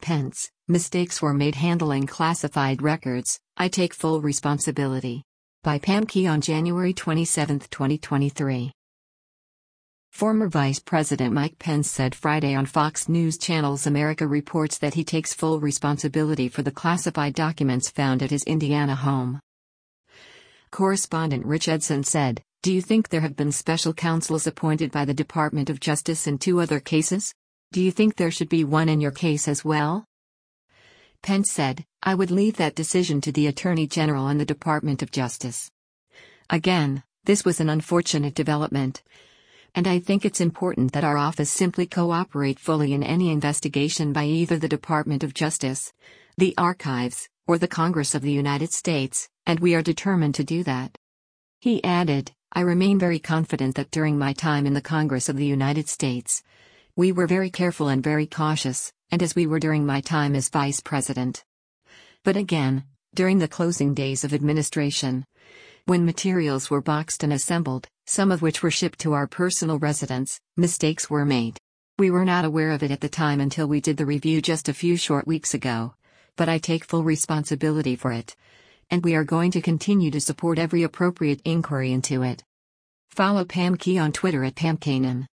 Pence, mistakes were made handling classified records, I take full responsibility. By Pam Key on January 27, 2023. Former Vice President Mike Pence said Friday on Fox News Channel's America Reports that he takes full responsibility for the classified documents found at his Indiana home. Correspondent Rich Edson said, "Do you think there have been special counsels appointed by the Department of Justice in 2 other cases? Do you think there should be one in your case as well?" Pence said, "I would leave that decision to the Attorney General and the Department of Justice. Again, this was an unfortunate development. And I think it's important that our office simply cooperate fully in any investigation by either the Department of Justice, the Archives, or the Congress of the United States, and we are determined to do that." He added, "I remain very confident that during my time in the Congress of the United States, we were very careful and very cautious, and as we were during my time as Vice President. But again, during the closing days of administration, when materials were boxed and assembled, some of which were shipped to our personal residence, mistakes were made. We were not aware of it at the time until we did the review just a few short weeks ago. But I take full responsibility for it. And we are going to continue to support every appropriate inquiry into it." Follow Pam Key on Twitter at PamKanan.